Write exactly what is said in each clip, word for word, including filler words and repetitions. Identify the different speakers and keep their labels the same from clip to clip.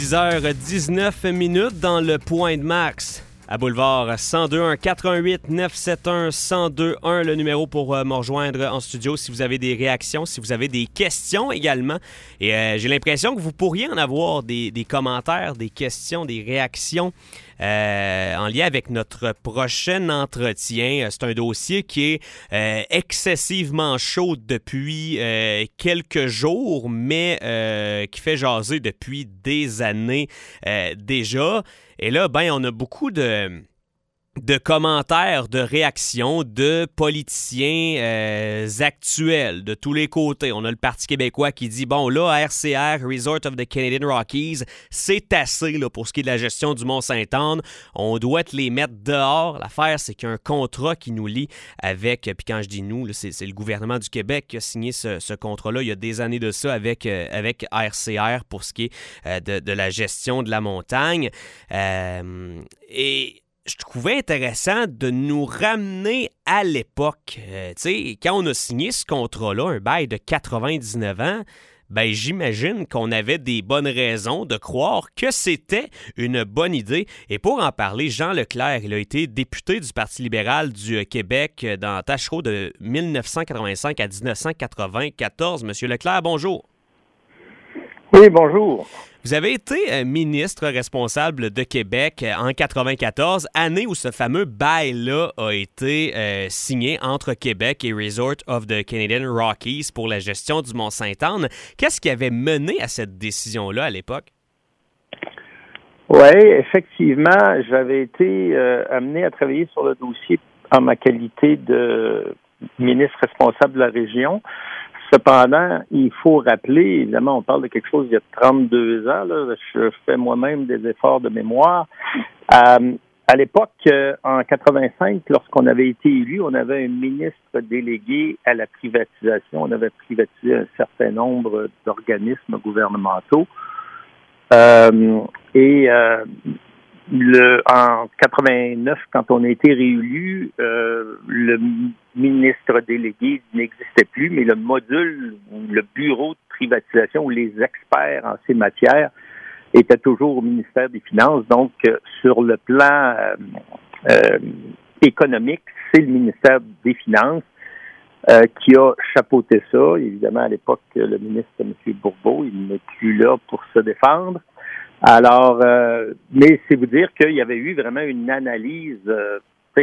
Speaker 1: dix heures dix-neuf minutes dans le Point de Max. À Boulevard cent deux un quatre un huit neuf sept un cent deux un, le numéro pour euh, me rejoindre en studio si vous avez des réactions, si vous avez des questions également. Et euh, j'ai l'impression que vous pourriez en avoir des, des commentaires, des questions, des réactions euh, en lien avec notre prochain entretien. C'est un dossier qui est euh, excessivement chaud depuis euh, quelques jours, mais euh, qui fait jaser depuis des années euh, déjà. Et là, ben, on a beaucoup de, de commentaires, de réactions de politiciens euh, actuels de tous les côtés. On a le Parti québécois qui dit, bon, là, R C R, Resort of the Canadian Rockies, c'est assez là, pour ce qui est de la gestion du Mont-Sainte-Anne. On doit te les mettre dehors. L'affaire, c'est qu'il y a un contrat qui nous lie avec, puis quand je dis nous, là, c'est, c'est le gouvernement du Québec qui a signé ce, ce contrat-là il y a des années de ça avec, euh, avec R C R pour ce qui est euh, de, de la gestion de la montagne. Euh, et... Je trouvais intéressant de nous ramener à l'époque. Euh, tu sais, quand on a signé ce contrat-là, un bail de quatre-vingt-dix-neuf ans, ben j'imagine qu'on avait des bonnes raisons de croire que c'était une bonne idée. Et pour en parler, Jean Leclerc, il a été député du Parti libéral du Québec dans Tachereau de dix-neuf cent quatre-vingt-cinq à dix-neuf cent quatre-vingt-quatorze. Monsieur Leclerc, bonjour.
Speaker 2: Oui, bonjour.
Speaker 1: Vous avez été euh, ministre responsable de Québec euh, en quatre-vingt-quatorze, année où ce fameux bail-là a été euh, signé entre Québec et Resort of the Canadian Rockies pour la gestion du Mont-Sainte-Anne. Qu'est-ce qui avait mené à cette décision-là à l'époque?
Speaker 2: Oui, effectivement, j'avais été euh, amené à travailler sur le dossier en ma qualité de ministre responsable de la région. Cependant, il faut rappeler, évidemment, on parle de quelque chose il y a trente-deux ans, là, je fais moi-même des efforts de mémoire. Euh, à l'époque, euh, en quatre-vingt-cinq, lorsqu'on avait été élu, on avait un ministre délégué à la privatisation. On avait privatisé un certain nombre d'organismes gouvernementaux. Euh, et euh, le, en quatre-vingt-neuf, quand on a été réélu, euh, le ministre délégué n'existait plus, mais le module ou le bureau de privatisation ou les experts en ces matières étaient toujours au ministère des Finances. Donc, euh, sur le plan euh, euh, économique, c'est le ministère des Finances euh, qui a chapeauté ça. Évidemment, à l'époque, le ministre, M. Bourbeau, il n'est plus là pour se défendre. Alors, euh, mais c'est vous dire qu'il y avait eu vraiment une analyse. Euh,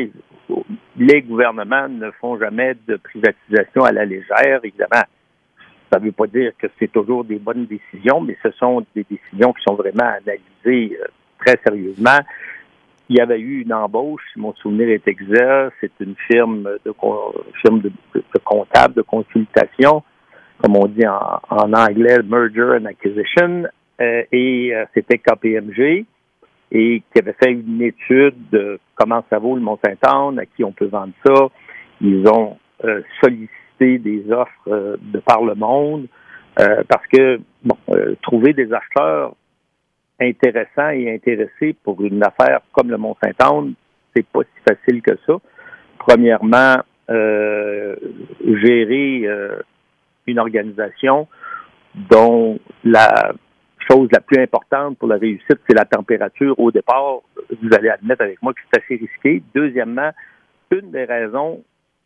Speaker 2: les gouvernements ne font jamais de privatisation à la légère, évidemment. Ça ne veut pas dire que c'est toujours des bonnes décisions, mais ce sont des décisions qui sont vraiment analysées euh, très sérieusement. Il y avait eu une embauche, si mon souvenir est exact, c'est une firme de, firme de, de, de comptable, de consultation, comme on dit en, en anglais, Merger and Acquisition. Euh, et euh, c'était K P M G et qui avait fait une étude de comment ça vaut le Mont-Sainte-Anne, à qui on peut vendre ça. Ils ont euh, sollicité des offres euh, de par le monde euh, parce que bon, euh, trouver des acheteurs intéressants et intéressés pour une affaire comme le Mont-Sainte-Anne, c'est pas si facile que ça. Premièrement, euh, gérer euh, une organisation dont la chose la plus importante pour la réussite, c'est la température au départ. Vous allez admettre avec moi que c'est assez risqué. Deuxièmement, une des raisons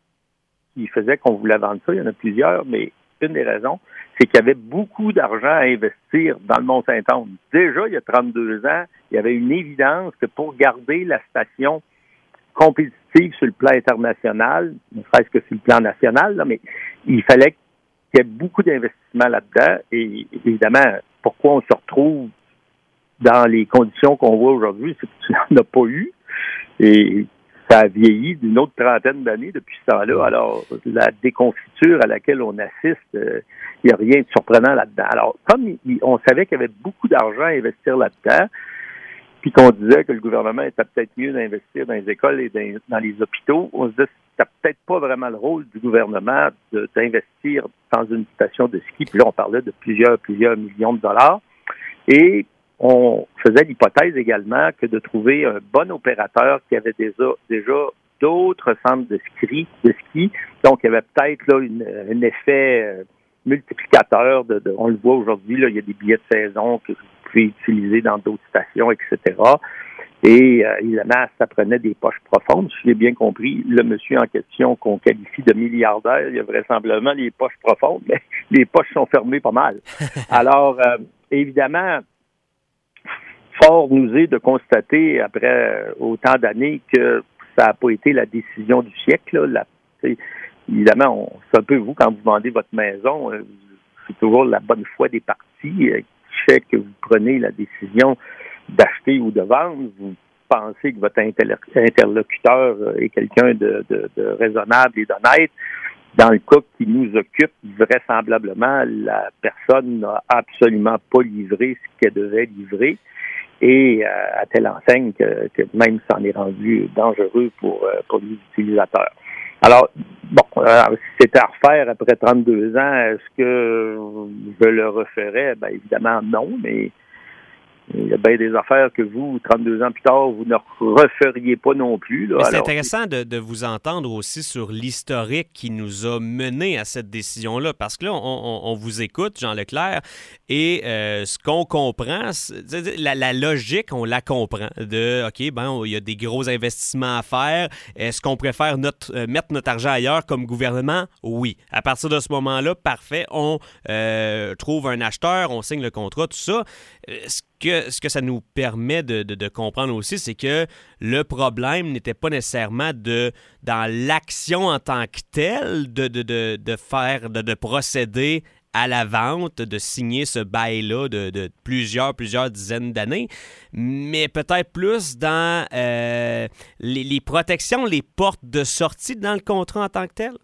Speaker 2: qui faisait qu'on voulait vendre ça, il y en a plusieurs, mais une des raisons, c'est qu'il y avait beaucoup d'argent à investir dans le Mont-Sainte-Anne. Déjà, il y a trente-deux ans, il y avait une évidence que pour garder la station compétitive sur le plan international, ne serait-ce que sur le plan national, là, mais il fallait qu'il y ait beaucoup d'investissements là-dedans. Et évidemment, pourquoi on se retrouve dans les conditions qu'on voit aujourd'hui, c'est que tu n'en as pas eu. Et ça a vieilli d'une autre trentaine d'années depuis ce temps-là. Alors, la déconfiture à laquelle on assiste, euh, il n'y a rien de surprenant là-dedans. Alors, comme il, on savait qu'il y avait beaucoup d'argent à investir là-dedans, puis qu'on disait que le gouvernement était peut-être mieux d'investir dans les écoles et dans, dans les hôpitaux, on se disait que c'était peut-être pas vraiment le rôle du gouvernement de, d'investir dans une station de ski. Puis là, on parlait de plusieurs, plusieurs millions de dollars. Et on faisait l'hypothèse également que de trouver un bon opérateur qui avait déjà, déjà d'autres centres de ski, de ski. Donc, il y avait peut-être là une, un effet multiplicateur. De, de, on le voit aujourd'hui, là, il y a des billets de saison que vous pouvez utiliser dans d'autres stations, et cetera. Et euh, évidemment, ça prenait des poches profondes. Si j'ai bien compris, le monsieur en question qu'on qualifie de milliardaire, il a vraisemblablement les poches profondes, mais les poches sont fermées pas mal. Alors, euh, évidemment, fort nous est de constater, après autant d'années, que ça n'a pas été la décision du siècle. Là. La, évidemment, on, c'est un peu vous, quand vous vendez votre maison, euh, c'est toujours la bonne foi des parties euh, qui fait que vous prenez la décision d'acheter ou de vendre. Vous pensez que votre interlocuteur est quelqu'un de, de, de raisonnable et d'honnête. Dans le cas qui nous occupe, vraisemblablement, la personne n'a absolument pas livré ce qu'elle devait livrer. Et euh, à telle enseigne que, que même ça en est rendu dangereux pour, euh, pour les utilisateurs. Alors, bon, euh, si c'était à refaire après trente-deux ans, est-ce que je le referais? Bien, évidemment, non, mais il y a bien des affaires que vous, trente-deux ans plus tard, vous ne referiez pas non plus. Là.
Speaker 1: Mais c'est
Speaker 2: Alors,
Speaker 1: intéressant de, de vous entendre aussi sur l'historique qui nous a mené à cette décision-là, parce que là, on, on, on vous écoute, Jean Leclerc, et euh, ce qu'on comprend, la, la logique, on la comprend, de, OK, ben, il y a des gros investissements à faire, est-ce qu'on préfère notre, euh, mettre notre argent ailleurs comme gouvernement? Oui. À partir de ce moment-là, parfait, on euh, trouve un acheteur, on signe le contrat, tout ça. Ce que, ce que ça nous permet de, de, de comprendre aussi, c'est que le problème n'était pas nécessairement de dans l'action en tant que telle de, de, de, de faire, de, de procéder à la vente, de signer ce bail-là de, de plusieurs, plusieurs dizaines d'années, mais peut-être plus dans euh, les, les protections, les portes de sortie dans le contrat en tant que tel?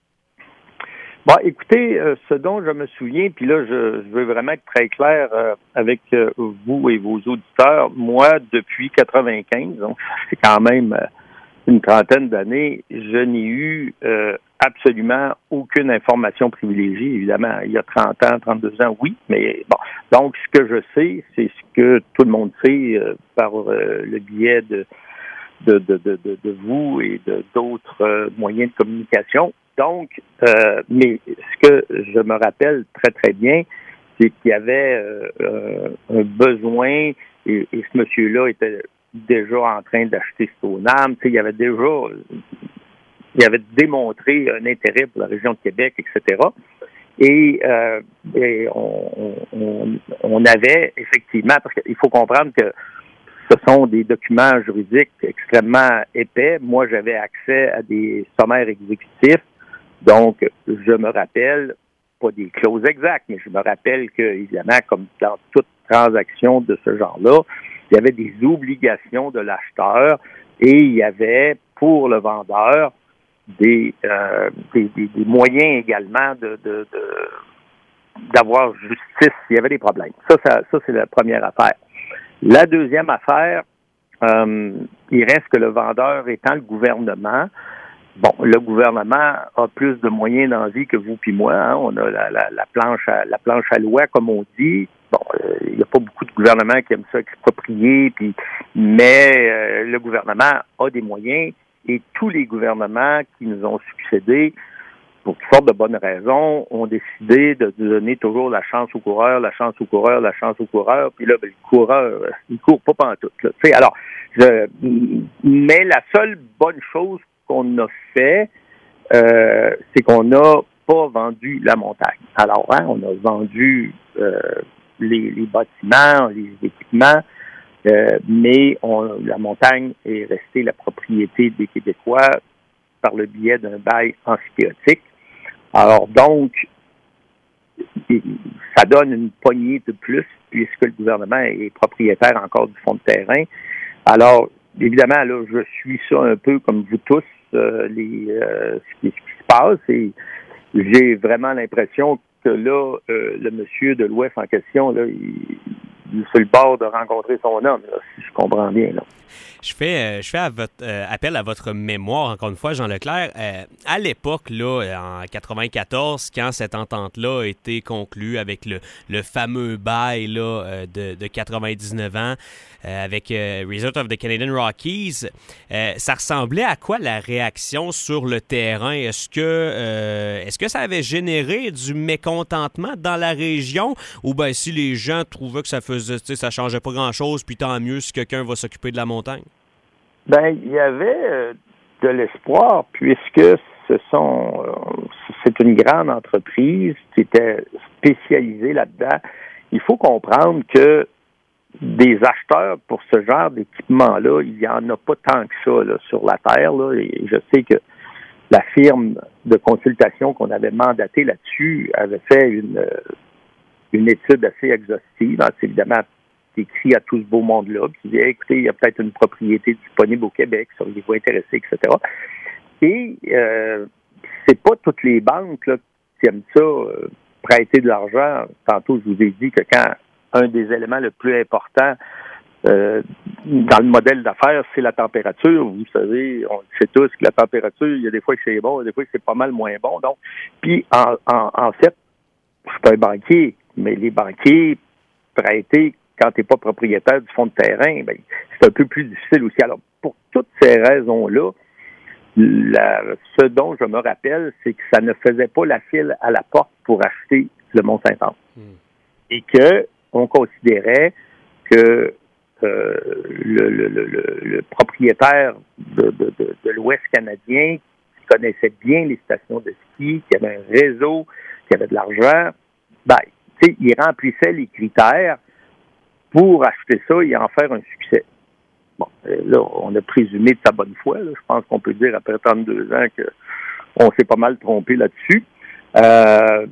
Speaker 2: Bon, écoutez, euh, ce dont je me souviens, puis là, je, je veux vraiment être très clair euh, avec euh, vous et vos auditeurs. Moi, depuis quatre-vingt-quinze, donc c'est quand même euh, une trentaine d'années, je n'ai eu euh, absolument aucune information privilégiée. Évidemment, il y a trente ans, trente-deux ans, oui, mais bon. Donc, ce que je sais, c'est ce que tout le monde sait euh, par euh, le biais de de, de, de, de, de vous et de d'autres euh, moyens de communication. Donc, euh, mais ce que je me rappelle très, très bien, c'est qu'il y avait euh, un besoin, et, et ce monsieur-là était déjà en train d'acheter Stoneham. Tu sais, il avait déjà, il avait démontré un intérêt pour la région de Québec, et cetera. Et, euh, et on, on, on avait effectivement, parce qu'il faut comprendre que ce sont des documents juridiques extrêmement épais. Moi, j'avais accès à des sommaires exécutifs. Donc, je me rappelle, pas des clauses exactes, mais je me rappelle que, évidemment, comme dans toute transaction de ce genre-là, il y avait des obligations de l'acheteur et il y avait, pour le vendeur, des, euh, des, des, des moyens également de, de, de, d'avoir justice s'il y avait des problèmes. Ça, ça, ça c'est la première affaire. La deuxième affaire, euh, il reste que le vendeur étant le gouvernement. Bon, le gouvernement a plus de moyens dans la vie que vous puis moi. Hein. On a la, la, la planche à la planche à loi, comme on dit. Bon, il euh, n'y a pas beaucoup de gouvernements qui aiment ça exproprier, puis mais euh, le gouvernement a des moyens et tous les gouvernements qui nous ont succédé, pour toutes sortes de bonnes raisons, ont décidé de donner toujours la chance au coureur, la chance au coureur, la chance au coureur, puis là, ben, le coureur, il court pas pantoute. Là. Tu sais, alors, je, mais la seule bonne chose qu'on a fait, euh, c'est qu'on n'a pas vendu la montagne. Alors, hein, on a vendu euh, les, les bâtiments, les équipements, euh, mais on, la montagne est restée la propriété des Québécois par le biais d'un bail emphytéotique. Alors donc, ça donne une poignée de plus puisque le gouvernement est propriétaire encore du fonds de terrain. Alors, évidemment, là, je suis ça un peu comme vous tous, euh, les, euh, ce, qui, ce qui se passe, et j'ai vraiment l'impression que là, euh, le monsieur de l'Ouest en question, là, il, sur le bord de rencontrer son homme, là, si je comprends bien. Là.
Speaker 1: Je fais, euh, je fais à votre, euh, appel à votre mémoire, encore une fois, Jean Leclerc. Euh, à l'époque, là, en quatre-vingt-quatorze, quand cette entente-là a été conclue avec le, le fameux bail là, euh, de, de quatre-vingt-dix-neuf ans euh, avec euh, Resort of the Canadian Rockies, euh, ça ressemblait à quoi la réaction sur le terrain? Est-ce que, euh, est-ce que ça avait généré du mécontentement dans la région ou bien si les gens trouvaient que ça faisait, tu sais, ça changeait pas grand-chose, puis tant mieux si quelqu'un va s'occuper de la montagne?
Speaker 2: Ben, il y avait euh, de l'espoir puisque ce sont euh, c'est une grande entreprise qui était spécialisée là-dedans. Il faut comprendre que des acheteurs pour ce genre d'équipement-là, il n'y en a pas tant que ça là, sur la Terre. Là, et je sais que la firme de consultation qu'on avait mandatée là-dessus avait fait une, euh, une étude assez exhaustive. C'est évidemment écrit à tout ce beau monde-là, qui dit, écoutez, il y a peut-être une propriété disponible au Québec, seriez-vous intéressé, et cetera. Et euh, c'est pas toutes les banques là, qui aiment ça, euh, prêter de l'argent. Tantôt, je vous ai dit que quand un des éléments le plus importants euh, dans le modèle d'affaires, c'est la température. Vous savez, on sait tous que la température, il y a des fois que c'est bon, il y a des fois que c'est pas mal moins bon. Donc, puis en, en, en fait, je suis pas un banquier, mais les banquiers prêter quand tu n'es pas propriétaire du fonds de terrain, ben, c'est un peu plus difficile aussi. Alors, pour toutes ces raisons-là, la, ce dont je me rappelle, c'est que ça ne faisait pas la file à la porte pour acheter le Mont-Saint-Anne. Mm. Et qu'on considérait que euh, le, le, le, le propriétaire de, de, de, de l'Ouest canadien, qui connaissait bien les stations de ski, qui avait un réseau, qui avait de l'argent, ben, tu sais, il remplissait les critères pour acheter ça et en faire un succès. Bon, là, on a présumé de sa bonne foi. Là. Je pense qu'on peut dire après trente-deux ans qu'on s'est pas mal trompé là-dessus. Euh,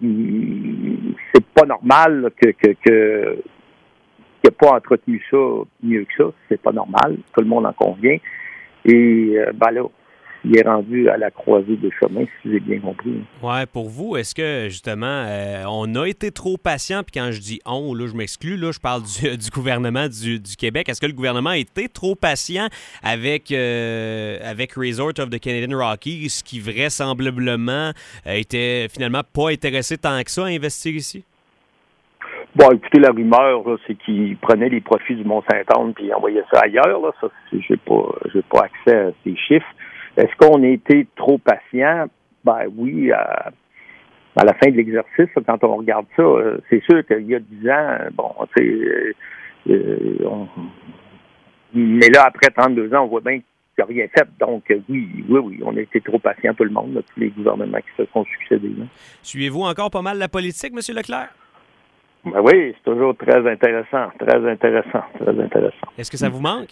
Speaker 2: c'est pas normal que, que, que qu'il n'ait pas entretenu ça mieux que ça. C'est pas normal. Tout le monde en convient. Et euh, ben là, il est rendu à la croisée des chemins, si j'ai bien compris.
Speaker 1: Oui, pour vous, est-ce que, justement, euh, on a été trop patient, puis quand je dis « on », là, je m'exclus, là, je parle du, du gouvernement du, du Québec. Est-ce que le gouvernement a été trop patient avec, euh, avec Resort of the Canadian Rockies, qui vraisemblablement euh, était finalement pas intéressé tant que ça à investir ici?
Speaker 2: Bon, écoutez, la rumeur, là, c'est qu'ils prenaient les profits du Mont-Saint-Anne puis envoyaient ça ailleurs. Là. Ça, j'ai pas, j'ai pas accès à ces chiffres. Est-ce qu'on a été trop patient? Ben oui, à, à la fin de l'exercice, quand on regarde ça, c'est sûr qu'il y a dix ans, bon, tu sais, euh, on... mais là, après trente-deux ans, on voit bien qu'il n'y a rien fait. Donc, oui, oui, oui, on a été trop patient, tout le monde, là, tous les gouvernements qui se sont succédés. Là.
Speaker 1: Suivez-vous encore pas mal la politique, M. Leclerc?
Speaker 2: Ben oui, c'est toujours très intéressant, très intéressant, très intéressant.
Speaker 1: Est-ce que ça vous manque?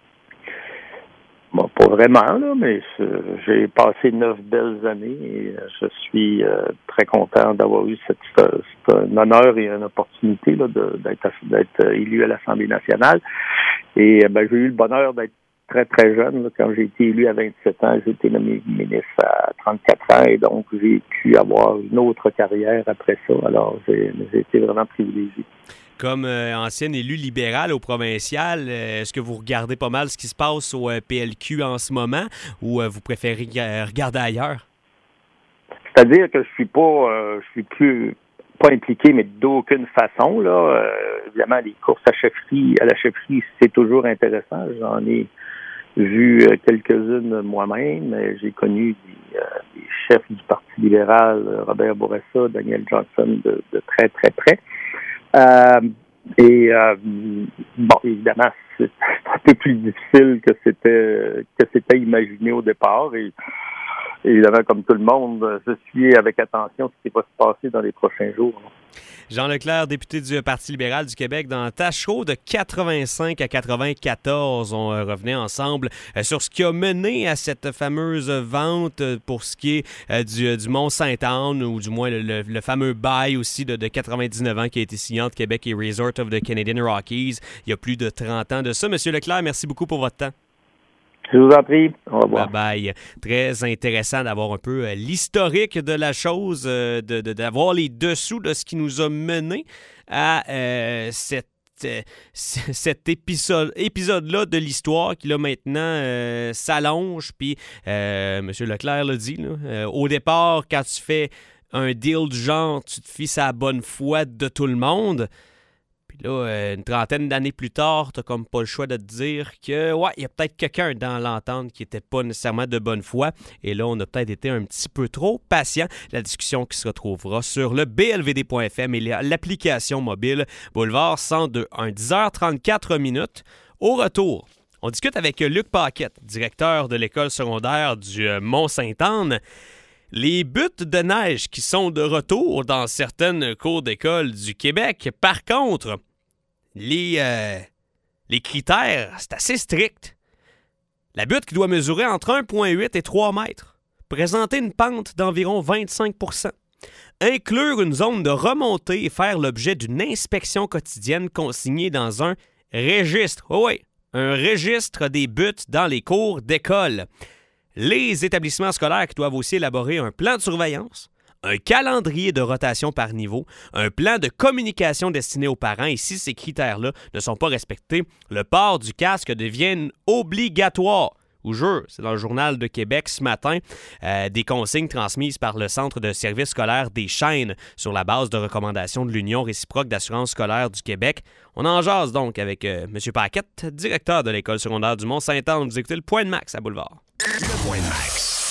Speaker 2: Bon, pas vraiment, là, mais j'ai passé neuf belles années et je suis euh, très content d'avoir eu cette, c'est un honneur et une opportunité là, de, d'être, d'être élu à l'Assemblée nationale. Et ben, j'ai eu le bonheur d'être très, très jeune. Là, quand j'ai été élu à vingt-sept ans, j'ai été nommé ministre à trente-quatre ans et donc j'ai pu avoir une autre carrière après ça. Alors, j'ai, j'ai été vraiment privilégié.
Speaker 1: Comme euh, ancienne élue libérale au provincial, euh, est-ce que vous regardez pas mal ce qui se passe au euh, P L Q en ce moment ou euh, vous préférez euh, regarder ailleurs?
Speaker 2: C'est-à-dire que je suis pas, euh, je suis plus pas impliqué, mais d'aucune façon. Là, euh, évidemment, les courses à chefferie, à la chefferie, c'est toujours intéressant. J'en ai vu euh, quelques-unes moi-même. J'ai connu des, euh, des chefs du Parti libéral, Robert Bourassa, Daniel Johnson, de, de très, très près. Euh, et euh, bon, évidemment, c'est un peu plus difficile que c'était que c'était imaginé au départ. Et évidemment, comme tout le monde, je suis avec attention ce qui va se passer dans les prochains jours.
Speaker 1: Jean Leclerc, député du Parti libéral du Québec, dans Tachereau de quatre-vingt-cinq à quatre-vingt-quatorze. On euh, revenait ensemble euh, sur ce qui a mené à cette fameuse vente euh, pour ce qui est euh, du, du Mont-Saint-Anne, ou du moins le, le, le fameux bail aussi de, de quatre-vingt-dix-neuf ans qui a été signé entre Québec et Resort of the Canadian Rockies il y a plus de trente ans de ça. Monsieur Leclerc, merci beaucoup pour votre temps.
Speaker 2: Je vous en prie. Au revoir.
Speaker 1: Bye bye. Très intéressant d'avoir un peu euh, l'historique de la chose, euh, de, de, d'avoir les dessous de ce qui nous a mené à euh, cette c- cet épisode, épisode-là de l'histoire qui, là, maintenant, euh, s'allonge. Puis, euh, M. Leclerc l'a dit, là, euh, au départ, quand tu fais un deal du genre, tu te fies à la bonne foi de tout le monde. Puis là, euh, une trentaine d'années plus tard, t'as comme pas le choix de te dire que, ouais, il y a peut-être quelqu'un dans l'entente qui était pas nécessairement de bonne foi. Et là, on a peut-être été un petit peu trop patient. La discussion qui se retrouvera sur le b l v d point f m et l'application mobile Boulevard cent deux point un. dix heures trente-quatre minutes. Au retour, on discute avec Luc Paquette, directeur de l'école secondaire du Mont-Sainte-Anne. Les buttes de neige qui sont de retour dans certaines cours d'école du Québec. Par contre, les, euh, les critères, c'est assez strict. La butte qui doit mesurer entre un virgule huit et trois mètres. Présenter une pente d'environ vingt-cinq pour cent. Inclure une zone de remontée et faire l'objet d'une inspection quotidienne consignée dans un registre. Oh oui, un registre des buttes dans les cours d'école. Les établissements scolaires qui doivent aussi élaborer un plan de surveillance, un calendrier de rotation par niveau, un plan de communication destiné aux parents et si ces critères-là ne sont pas respectés, le port du casque devient obligatoire. Ou jure, c'est dans le Journal de Québec ce matin, euh, des consignes transmises par le Centre de services scolaires des Chênes sur la base de recommandations de l'Union réciproque d'assurance scolaire du Québec. On en jase donc avec euh, M. Paquette, directeur de l'école secondaire du Mont-Sainte-Anne. Vous écoutez le Point de Max à Boulevard.
Speaker 3: Le Point de Max.